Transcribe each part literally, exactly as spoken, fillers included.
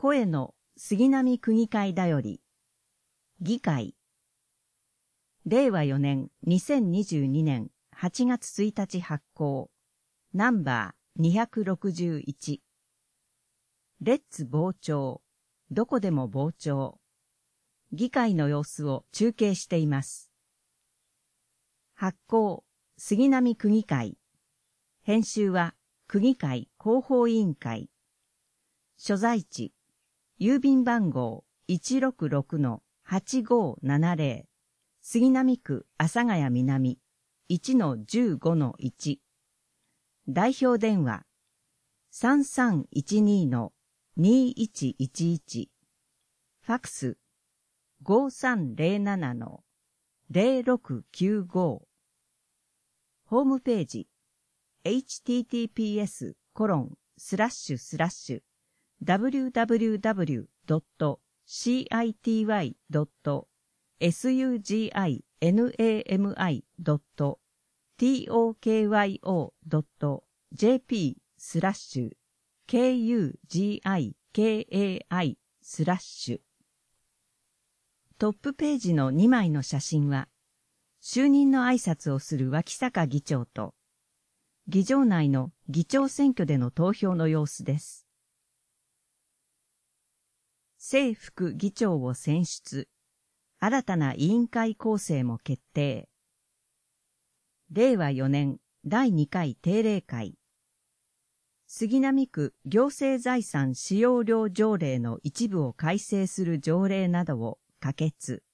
声の杉並区議会だより。議会。れいわよねんにせんにじゅうにねんはちがつついたち発行。ナンバーにひゃくろくじゅういち。レッツ傍聴。どこでも傍聴。議会の様子を中継しています。発行、杉並区議会。編集は、区議会広報委員会。所在地、郵便番号 いちろくろくのはちごーななぜろ。杉並区阿佐ヶ谷南 いちのじゅうごのいち。代表電話 さんさんいちにのにいちいちいち。ファクス ごさんぜろななのぜろろくきゅうご。ホームページ エイチティーティーピーエスコロンスラッシュスラッシュダブリューダブリューダブリュードットシーアイティーワイドットエスユージーアイエヌエーエムアイドットトクドットジェーピースラッシュケーユージーアイケーエーアイスラッシュ。トップページのにまいの写真は、就任の挨拶をする脇坂議長と、議場内の議長選挙での投票の様子です。正副議長を選出、新たな委員会構成も決定。れいわよねんだいにかい定例会。杉並区行政財産使用料条例の一部を改正する条例などを可決。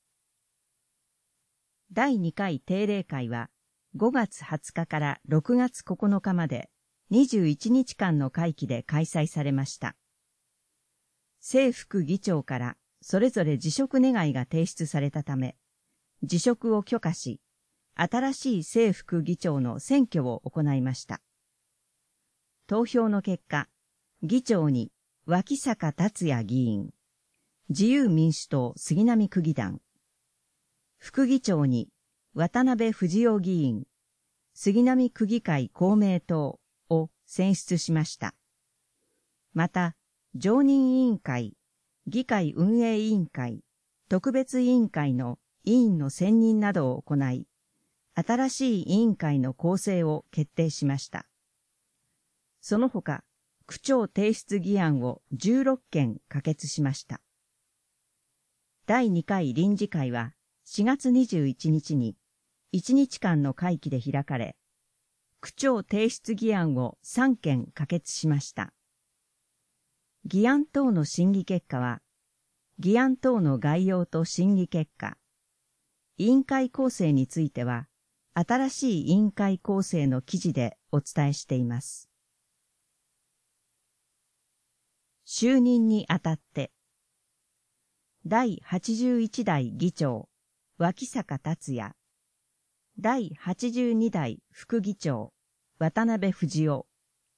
だいにかい定例会はごがつはつかからろくがつここのかまでにじゅういちにちかんの会期で開催されました。正副議長からそれぞれ辞職願が提出されたため、辞職を許可し、新しい正副議長の選挙を行いました。投票の結果、議長に脇坂達也議員、自由民主党杉並区議団、副議長に渡辺富夫議員、杉並区議会公明党を選出しました。また、常任委員会、議会運営委員会、特別委員会の委員の選任などを行い、新しい委員会の構成を決定しました。その他、区長提出議案をじゅうろっけん可決しました。だいにかい臨時会はしがつにじゅういちにちにいちにちかんの会期で開かれ、区長提出議案をさんけん可決しました。議案等の審議結果は、議案等の概要と審議結果、委員会構成については、新しい委員会構成の記事でお伝えしています。就任にあたって、だいはちじゅういちだい議長、脇坂達也、だいはちじゅうにだい副議長、渡辺富夫。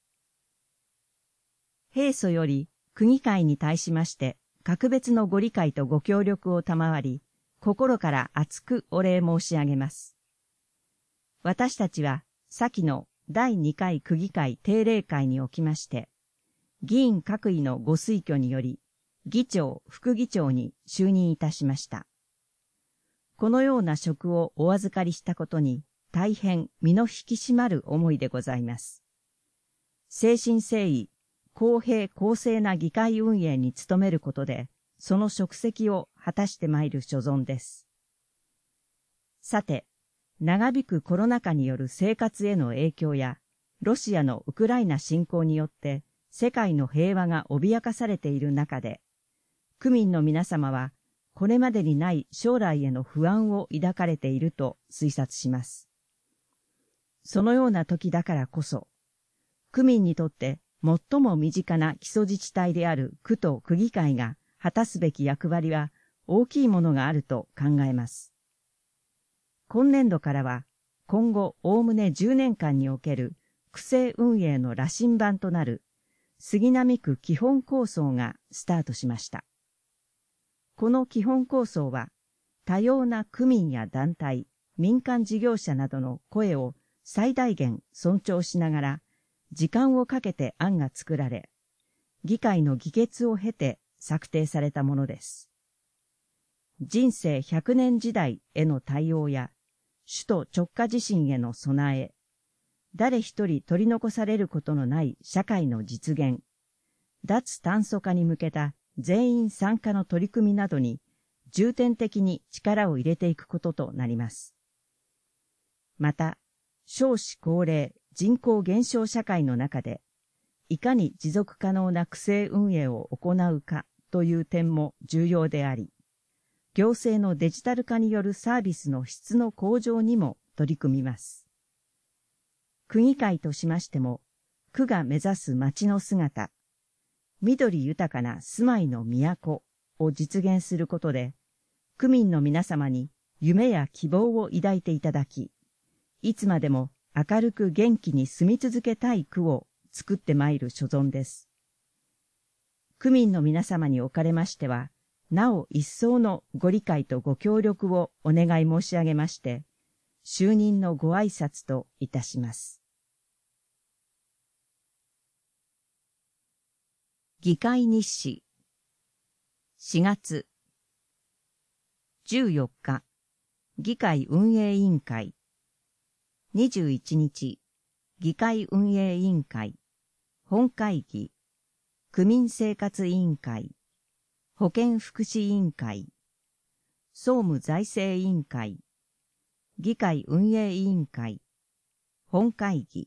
平素より区議会に対しまして、格別のご理解とご協力を賜り、心から厚くお礼申し上げます。私たちは、先のだいにかい区議会定例会におきまして、議員各位のご推挙により、議長、副議長に就任いたしました。このような職をお預かりしたことに、大変身の引き締まる思いでございます。誠心誠意、公平公正な議会運営に努めることで、その職責を果たしてまいる所存です。さて、長引くコロナ禍による生活への影響や、ロシアのウクライナ侵攻によって世界の平和が脅かされている中で、区民の皆様はこれまでにない将来への不安を抱かれていると推察します。そのような時だからこそ、区民にとって最も身近な基礎自治体である区と区議会が果たすべき役割は大きいものがあると考えます。今年度からは、今後おおむねじゅうねんかんにおける区政運営の羅針盤となる杉並区基本構想がスタートしました。この基本構想は、多様な区民や団体、民間事業者などの声を最大限尊重しながら、時間をかけて案が作られ、議会の議決を経て策定されたものです。人生ひゃくねん時代への対応や、首都直下地震への備え、誰一人取り残されることのない社会の実現、脱炭素化に向けた全員参加の取り組みなどに重点的に力を入れていくこととなります。また、少子高齢人口減少社会の中で、いかに持続可能な区政運営を行うかという点も重要であり、行政のデジタル化によるサービスの質の向上にも取り組みます。区議会としましても、区が目指す街の姿、緑豊かな住まいの都を実現することで、区民の皆様に夢や希望を抱いていただき、いつまでも明るく元気に住み続けたい区を作ってまいる所存です。区民の皆様におかれましては、なお一層のご理解とご協力をお願い申し上げまして、就任のご挨拶といたします。議会日誌しがつじゅうよっか議会運営委員会にじゅういちにち議会運営委員会本会議区民生活委員会保健福祉委員会総務財政委員会議会運営委員会本会議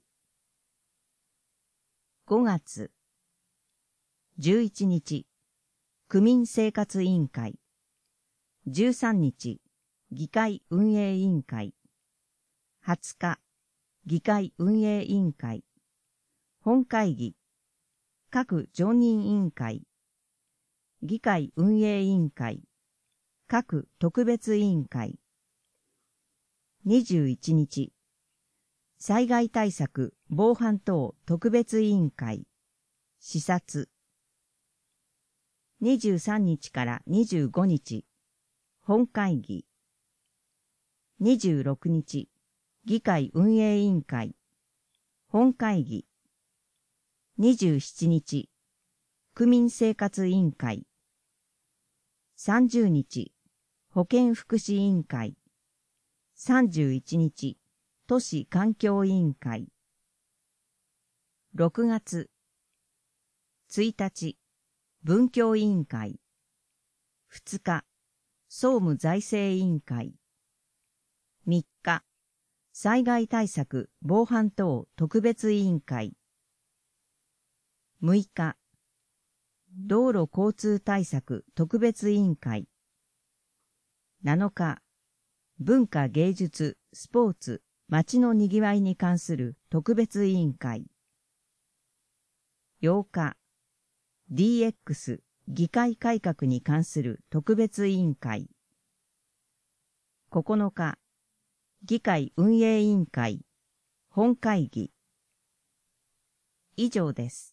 ごがつじゅういちにち区民生活委員会じゅうさんにち議会運営委員会はつか議会運営委員会本会議各常任委員会議会運営委員会各特別委員会にじゅういちにち災害対策防犯等特別委員会視察にじゅうさんにちからにじゅうごにち本会議にじゅうろくにち議会運営委員会本会議にじゅうしちにち区民生活委員会さんじゅうにち保健福祉委員会さんじゅういちにち都市環境委員会ろくがつついたち文教委員会ふつか総務財政委員会みっか災害対策防犯等特別委員会むいか道路交通対策特別委員会なのか文化芸術スポーツ街のにぎわいに関する特別委員会ようかディーエックス 議会改革に関する特別委員会ここのか議会運営委員会本会議以上です。